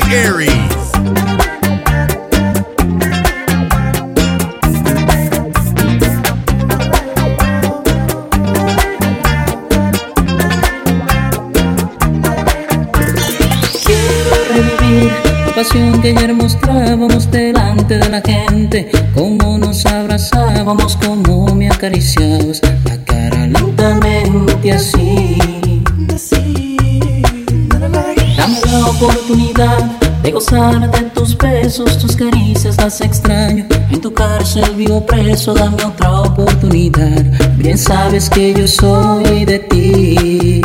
Aries. La pasión que ayer mostrábamos delante de la gente, cómo nos abrazábamos, cómo me acariciabas la cara lentamente así. Dame la oportunidad de gozar de tus besos, tus caricias las extraño. En tu cárcel vivo preso, dame otra oportunidad. Bien sabes que yo soy de ti.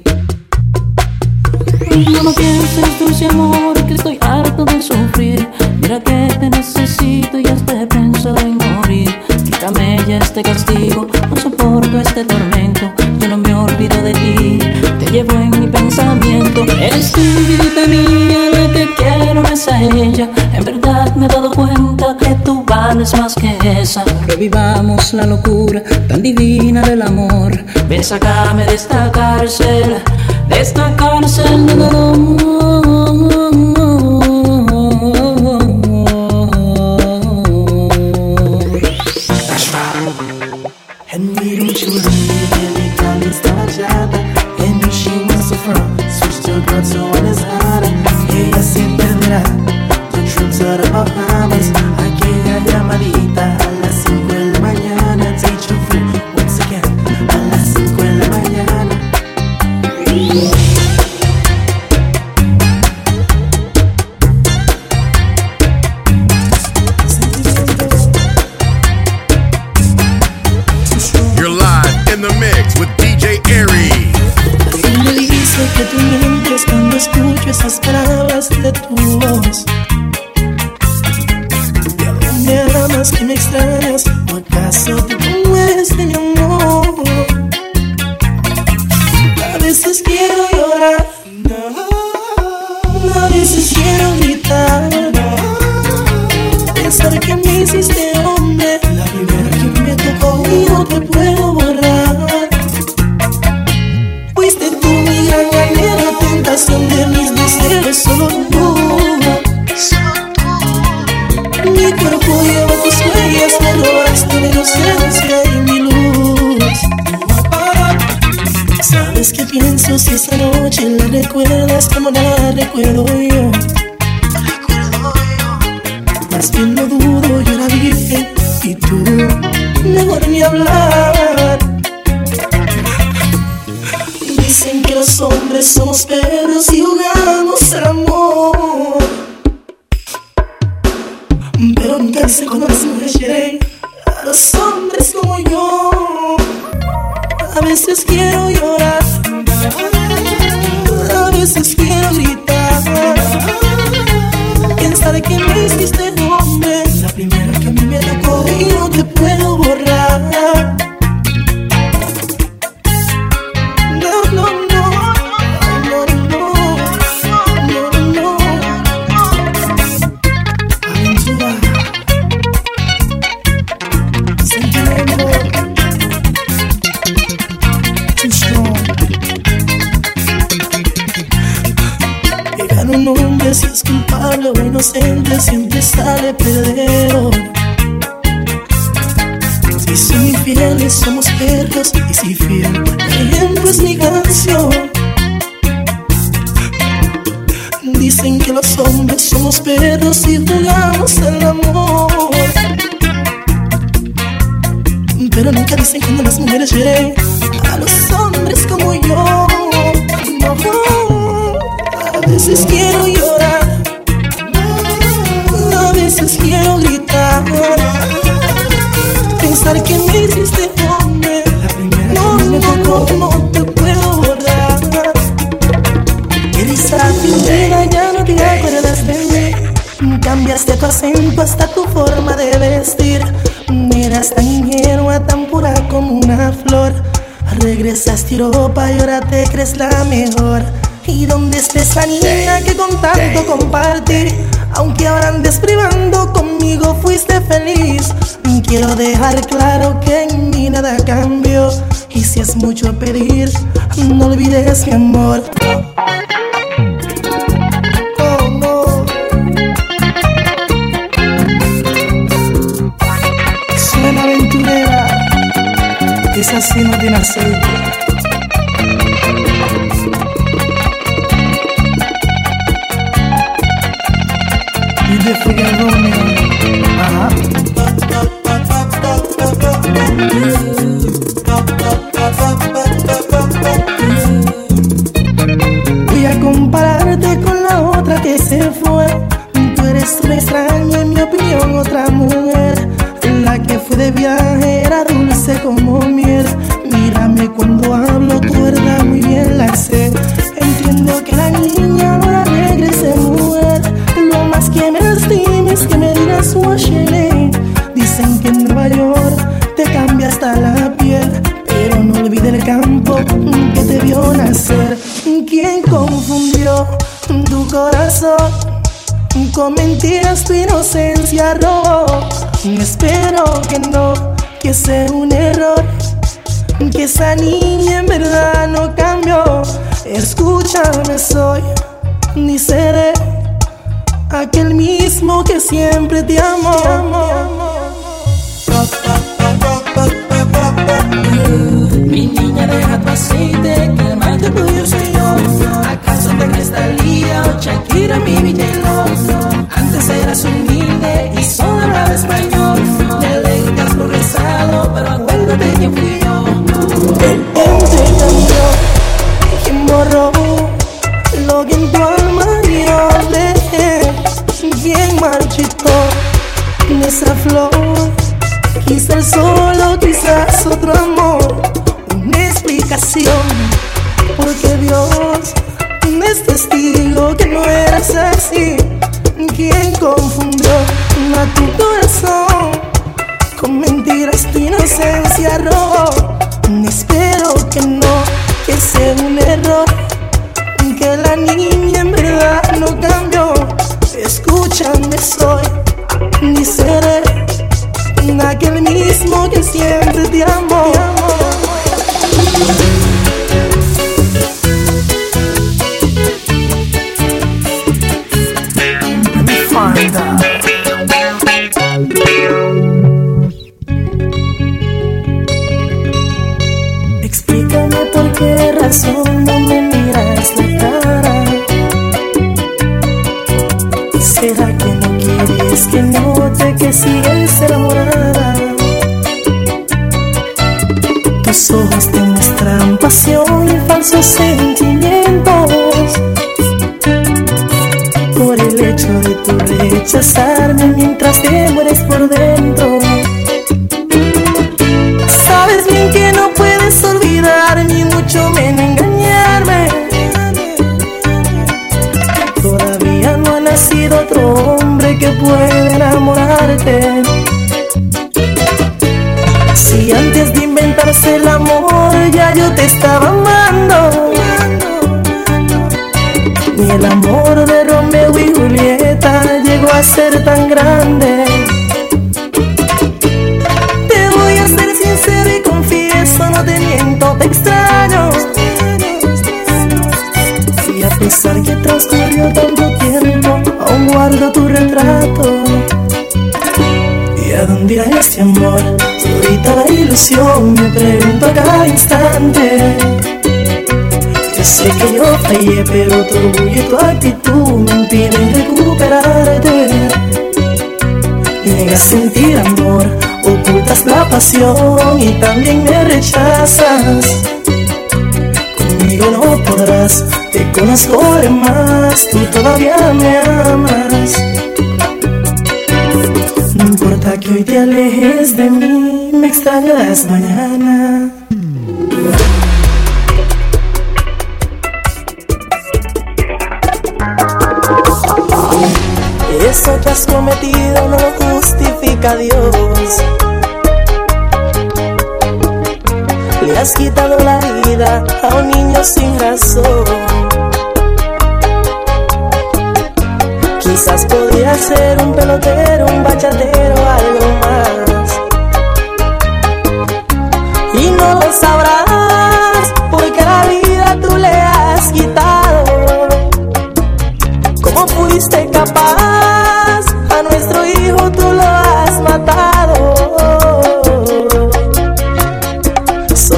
No pienses, dulce amor, que estoy harto de sufrir. Mira que te necesito y hasta he pensado en morir. Quítame ya este castigo, no soporto este tormento. Yo no me olvido de ti, te llevo en mi pensamiento. Eres tú, vidita mía, la que quiero es a ella. En verdad me he dado cuenta que tú vales más que esa. Revivamos la locura tan divina del amor. Ven, sácame de esta cárcel, de esta cárcel de And we don't you leave any time estaba chata. And if she wants to front, switch to girl so when it's harder. Ella se entenderá. The trips out of Bahamas. Aquella llamadita a las 5 de la mañana. Take you free once again a las 5 de la mañana. You're live in the mix with DJ Aries. ¿Quién me dice que tú mientes cuando escucho esas palabras de tu voz? ¿De dónde amas que me extrañas? ¿O acaso tú no eres de mi amor? A veces quiero llorar, a veces quiero gritar. Pensar que me hiciste hombre, la primera que me tocó y no te puedo borrar. Fuiste tú mi gran anhelo, tentación de mis deseos, solo tú. Mi cuerpo lleva tus huellas, me robaste mi inocencia y mi luz. ¿Sabes qué pienso si esa noche la recuerdas como la recuerdo yo? Más bien no dudo, yo era virgen y tú, mejor ni hablar. Dicen que los hombres somos perros y jugamos al amor, pero nunca sé cuando las mujeres quieren a los hombres como yo. A veces quiero llorar, a veces quiero gritar. Pensar que me hiciste hombre, la primera que a mí me tocó y no te puedo borrar. No, no, no, no, no, no, no. Aventura, sentimiento, too strong. Llegar un hombre si es culpable o inocente siempre sale perdedor. Si son infieles somos perros y si fiel, por ejemplo es mi canción. Dicen que los hombres somos perros y jugamos al amor, pero nunca dicen cuando las mujeres hieren a los hombres como yo. No, a veces quiero llorar, a veces quiero gritar. Pensar que me hiciste hombre, la primera no, que me tocó, no te puedo borrar. Eres atendida, ya no te acuerdas de mí. Cambiaste tu acento hasta tu forma de vestir. Eras tan ingenua, tan pura como una flor. Regresaste a Europa y ahora te crees la mejor. ¿Y dónde está esa niña que con tanto compartí? Aunque ahora andes privando, conmigo fuiste feliz. Quiero dejar claro que en mí nada cambió. Y si es mucho pedir, no olvides mi amor. Oh no. así no tiene aceite. Y de furia Romeo. Ajá. Voy a compararte con la otra que se fue. Tú eres una extraña, en mi opinión, otra mujer. La que fue de viaje era dulce como miel. Mírame cuando hablo, tu verdad muy bien la sé. Entiendo que la niña ahora regrese mujer. Lo más que me lastima es que me digas Washington. Dicen que en Nueva York te cambia hasta la piel, pero no olvide el campo que te vio nacer. ¿Quién confundió tu corazón? Con mentiras tu inocencia robó. Espero que no, que sea un error, que esa niña en verdad no cambió. Escúchame, soy ni seré aquel mismo que siempre te amó. Mi niña, deja tu aceite, que el mal tuyo soy yo. ¿Acaso te crees Talía o Shakira, mi Villelo? Antes eras humilde y solo hablaba español. Te dejas progresado, pero acuérdate que fui yo. ¿Quién te cambió? ¿Quién borró lo que en tu alma yo dejé? ¿Quién marchitó esa flor? Quizás solo, quizás otro amor. Una explicación, porque Dios es testigo que no eras así. ¿Quién confundió a tu corazón? Con mentiras tu inocencia robó. Espero que no, que sea un error, que la niña en verdad no cambió. Escúchame, soy ni seré aquel mismo que siempre te amó. Explícame por qué razón no me miras la cara. ¿Será que no quieres que note que sigues enamorada? Tus ojos te muestran pasión y falsos sentimientos. Por el hecho de tu rechazarme mientras te mueres por dentro. Sabes bien que no puedes olvidar ni mucho menos engañarme. Todavía no ha nacido otro hombre que pueda enamorarte. Si antes de inventarse el amor ya yo te estaba amando, ni el amor de Romeo y Julieta llegó a ser tan grande. Te voy a ser sincero y confieso, no te miento, te extraño. Y a pesar que transcurrió tanto tiempo, aún guardo tu retrato. ¿Y a dónde irá este amor? Ahorita la ilusión, me pregunto a cada instante. Yo sé que yo fallé, pero tu orgullo y tu actitud me impiden recuperarte. Niegas sentir amor, ocultas la pasión y también me rechazas. Conmigo no podrás, te conozco de más, tú todavía me amas. No importa que hoy te alejes de mí, me extrañarás mañana. Eso que has cometido no lo justifica a Dios. Le has quitado la vida a un niño sin razón. Quizás podría ser un pelotero, un bachatero, algo más. Y no lo sabrás porque la vida tú le has quitado. ¿Cómo fuiste capaz? A nuestro hijo tú lo has matado.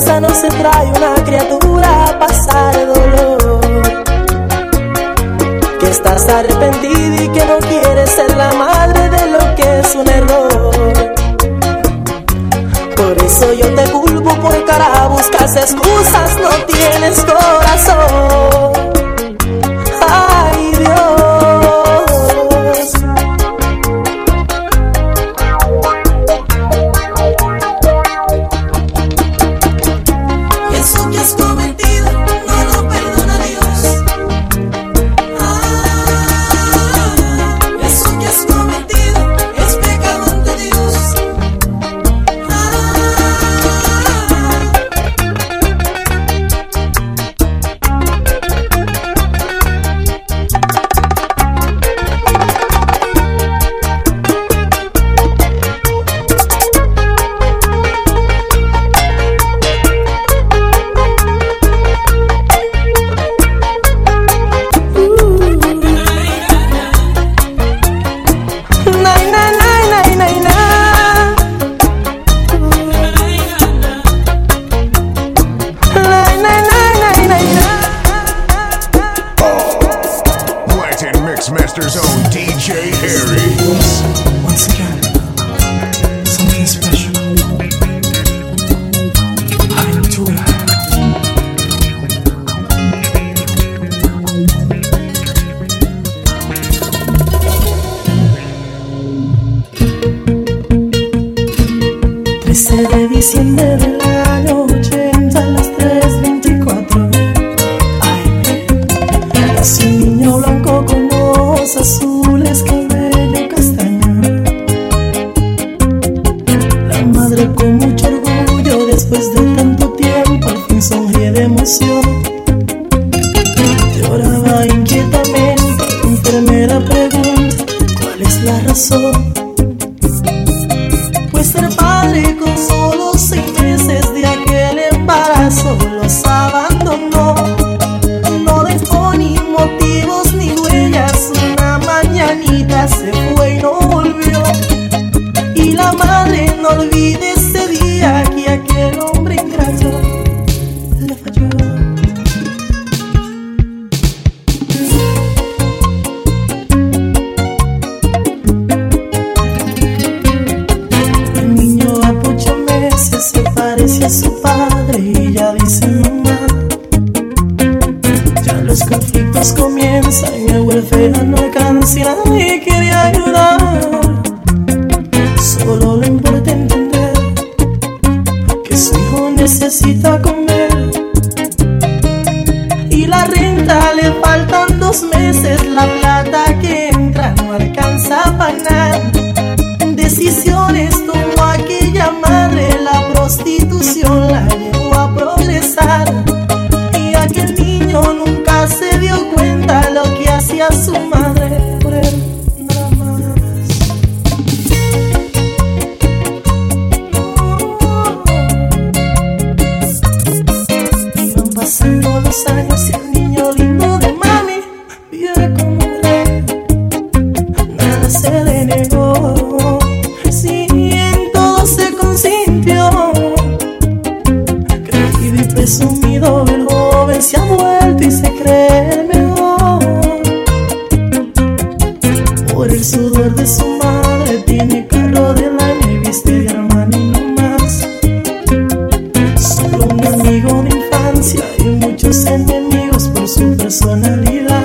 casa no se trae una criatura a pasar dolor, que estás arrepentida y que no quieres ser la madre de lo que es un error. Por eso yo te culpo, por cara buscas excusas, no tienes corazón. Ay, Dios. Y eso que has cometido no lo perdona Dios. Eso que has cometido es pecado ante Dios. Latin Mixmaster's own DJ Aries. Once again, something special. Aventura. De diciembre del año 80 a las 3:24 AM, nació un niño blanco con ojos azules, cabello castaño. La madre con mucho orgullo, después de tanto tiempo, al fin sonríe de emoción. Lloraba inquietamente, la enfermera pregunta cuál es la razón. Pues ser padre con solo 6 meses de aquel embarazo los abandonó. No dejó ni motivos ni huellas, una mañanita se fue y no volvió. Y la madre no olvide ese día que aquel hombre ingrato le falló. Se parece a su padre y ya dice mamá. Ya los conflictos comienzan y el welfare no alcanza y nadie quiere ayudar. Solo le importa entender que su hijo necesita comer. Y la renta le faltan 2 meses, la plata que entra no alcanza para nada. Decisiones tomó aquella madre, la prostitución la llevó a progresar. Y aquel niño nunca se dio cuenta lo que hacía su madre por él, nada más. Iban pasando los años y el niño lindo de mami vive como un rey. Nada se le negó, sí, en todo se consintió. Creído y presumido, el joven se ha vuelto y se cree el mejor. Por el sudor de su madre tiene carro del año y viste de Armani no más. Solo un amigo de infancia y muchos enemigos por su personalidad.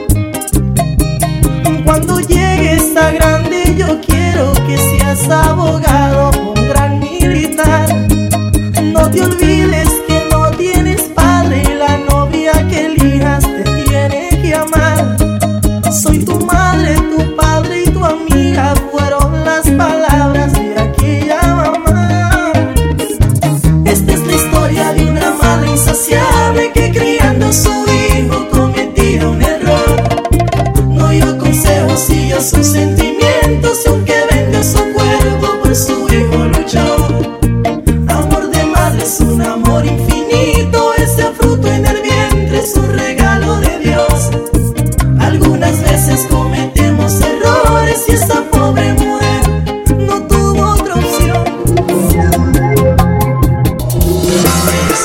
Cuando llegues a grande yo quiero que seas abogado, un gran militar. No te olvides que no tienes padre y la novia que elijas te tiene que amar. Soy tu madre, tu padre y tu amiga, fueron las palabras de aquella mamá. Esta es la historia de una madre insaciable que criando a su hijo cometía un error. No dio consejos, siguió sus sentimientos y aunque vendió su cuerpo por su hijo luchó. Amor de madre es un amor infinito, ese fruto en el vientre es un regalo de Dios. Algunas veces cometemos errores y esa pobre mujer no tuvo otra opción.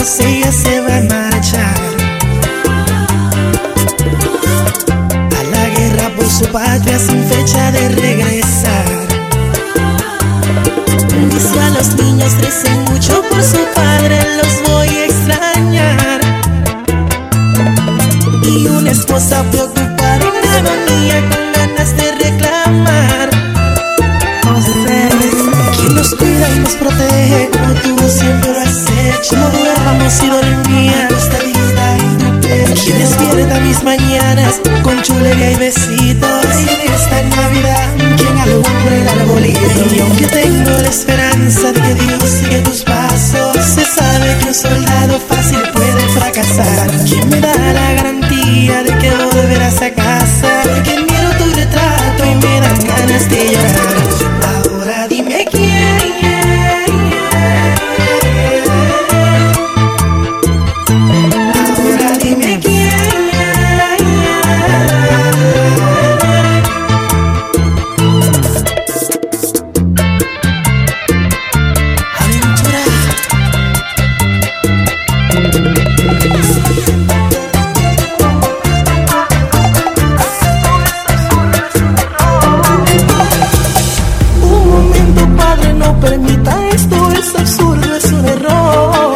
años ella se va a marchar a la guerra por su patria sin fecha de regresar. Dice a los niños recen mucho por su padre, los voy a extrañar. Y una esposa preocupada en agonía con ganas de reclamar. Quien nos cuida y nos protege como tú siempre lo has hecho. No duermamos y dormía acostadita en tu pecho. Quien despierta mis mañanas con chulería y besitos. Y en esta Navidad quien alumbra el arbolito. Y aunque tengo la esperanza de que Dios sigue tus pasos, se sabe que un soldado fácil puede fracasar. ¿Quién me da la garantía de que volverás a casa? Que miro tu retrato y me dan ganas de llorar. Ahora dime quién. Ahora dime quién. Aventura. Un momento, padre, no permita esto, es absurdo, es un error.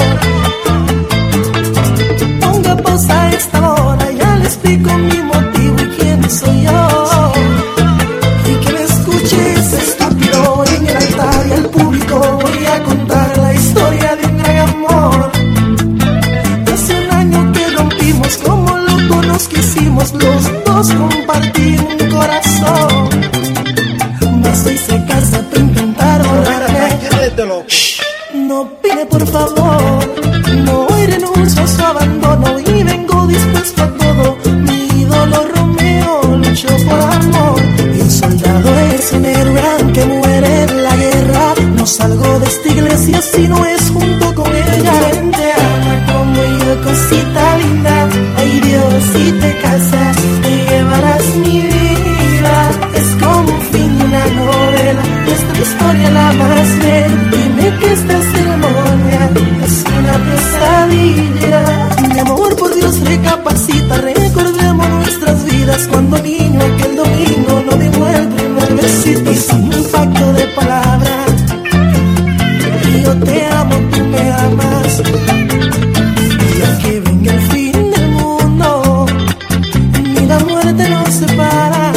Ponga pausa a esta hora, ya le explico mi motivo y quién soy yo. Y que me escuches, estúpido, en el altar y al público voy a contar la historia de un gran amor. Hace un año que rompimos, como locos nos quisimos, los dos compartir un corazón. Basta y se casa para intentar volverme. No pide por favor, no hoy renuncio a su abandono y vengo dispuesto a todo. Mi ídolo Romeo luchó por amor y un soldado es un héroe aunque muere en la guerra. No salgo de esta iglesia si no es junto con ella. ¿Quién te ama como yo, cosita linda? Ay Dios, si te casas te llevarás mi vida. Es como un fin de una novela, nuestra historia la más bella. Dime que esta ceremonia es una pesadilla. Mi amor, por Dios, recapacita, recordemos nuestras vidas. Cuando niño aquel domingo no dimos el primer besito. Y sin un pacto de palabra, y yo te amo, tú me amas. Y aunque venga el fin del mundo, ni la muerte nos separa.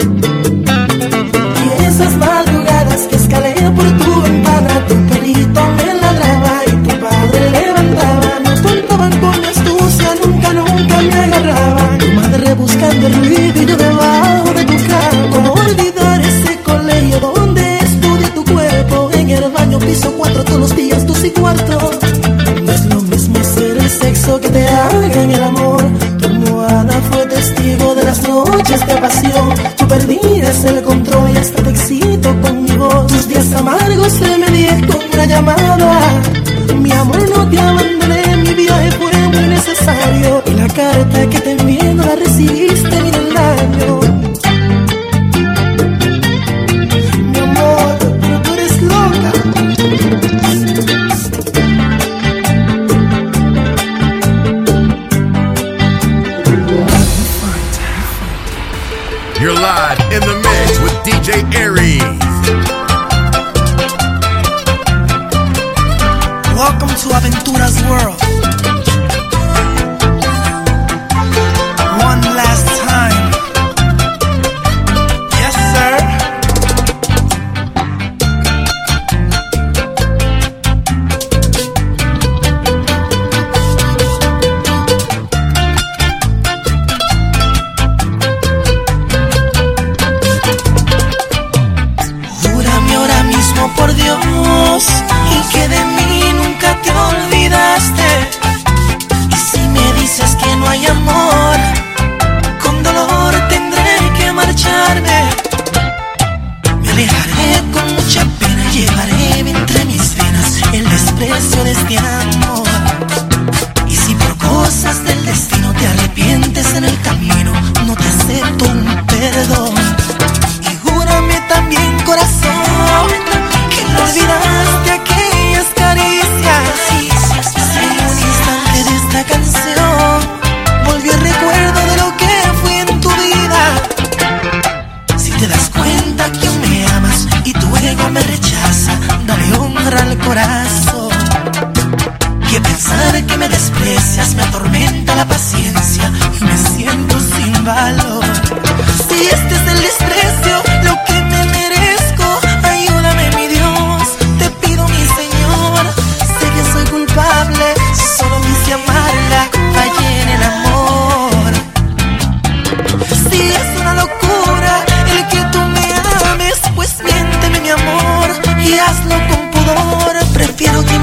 Y esas madrugadas que escalé por tu ventana, tu perrito me ladraba y tu padre levantaba. Nos contaban con astucia, nunca me agarraba. Tu madre buscando el ruido y yo debajo de tu cama. ¿Cómo olvidar ese colegio donde estudia tu cuerpo? En el baño piso 4 todos los días, 2 y cuarto. No es lo mismo ser el sexo que te haga en el amor. Tu almohada fue testigo de las noches de pasión. Tú perdías el control y hasta te excito con mi voz. Tus días amargos se medían con una llamada. Mi amor, no te abandoné, mi viaje fue muy necesario. Y la carta que te envié no la recibiste ni del daño. Mi amor, pero tú eres loca. You're live in the mix with DJ Aries. Welcome to Aventura's world. One last time. Yes, sir. Júrame ahora mismo por Dios y que de mí nunca te olvidaste. Si este es el desprecio, lo que me merezco, ayúdame mi Dios, te pido mi Señor. Sé que soy culpable, solo quise amarla, fallé en el amor. Si es una locura el que tú me ames, pues miénteme mi amor y hazlo con pudor. Prefiero que